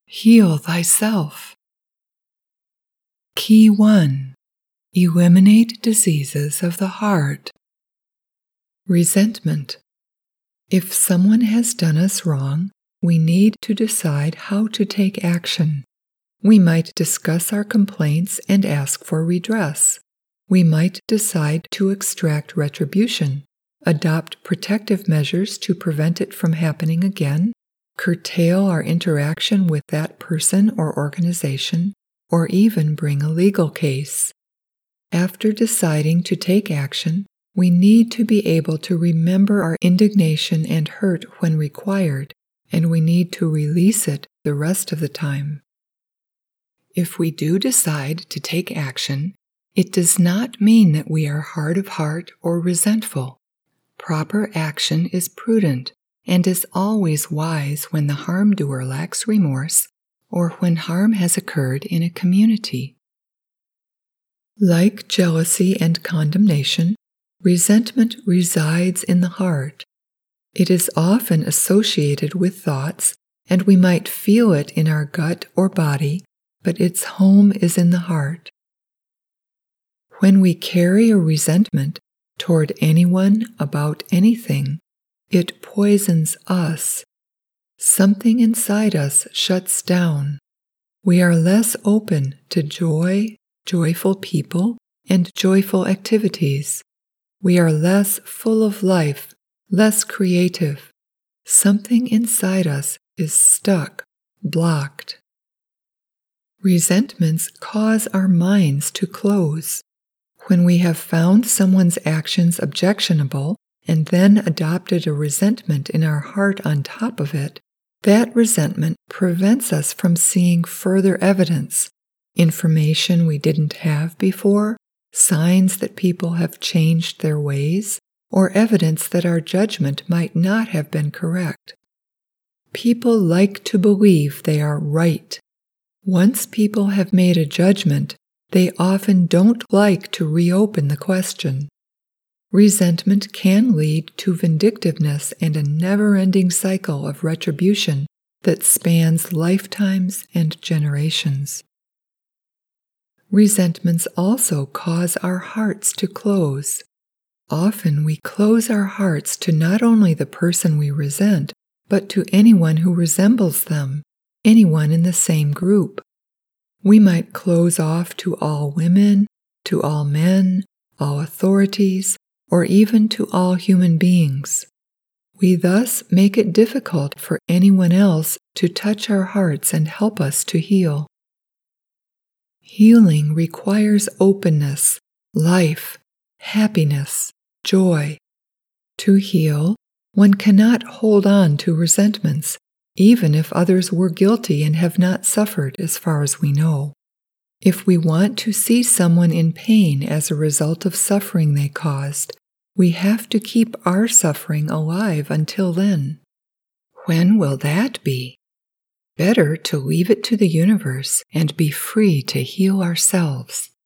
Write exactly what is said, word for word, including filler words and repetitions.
Heal thyself. Key one. Eliminate diseases of the heart. Resentment. If someone has done us wrong, we need to decide how to take action. We might discuss our complaints and ask for redress. We might decide to extract retribution, adopt protective measures to prevent it from happening again, curtail our interaction with that person or organization, or even bring a legal case. After deciding to take action, we need to be able to remember our indignation and hurt when required, and we need to release it the rest of the time. If we do decide to take action, it does not mean that we are hard of heart or resentful. Proper action is prudent and is always wise when the harm doer lacks remorse or when harm has occurred in a community. Like jealousy and condemnation, resentment resides in the heart. It is often associated with thoughts, and we might feel it in our gut or body, but its home is in the heart. When we carry a resentment toward anyone about anything, it poisons us. Something inside us shuts down. We are less open to joy, joyful people, and joyful activities. We are less full of life, less creative. Something inside us is stuck, blocked. Resentments cause our minds to close. When we have found someone's actions objectionable and then adopted a resentment in our heart on top of it, that resentment prevents us from seeing further evidence, information we didn't have before, signs that people have changed their ways, or evidence that our judgment might not have been correct. People like to believe they are right. Once people have made a judgment, they often don't like to reopen the question. Resentment can lead to vindictiveness and a never-ending cycle of retribution that spans lifetimes and generations. Resentments also cause our hearts to close. Often we close our hearts to not only the person we resent, but to anyone who resembles them, anyone in the same group. We might close off to all women, to all men, all authorities, or even to all human beings. We thus make it difficult for anyone else to touch our hearts and help us to heal. Healing requires openness, life, happiness, joy. To heal, one cannot hold on to resentments, even if others were guilty and have not suffered as far as we know. If we want to see someone in pain as a result of suffering they caused, we have to keep our suffering alive until then. When will that be? Better to leave it to the universe and be free to heal ourselves.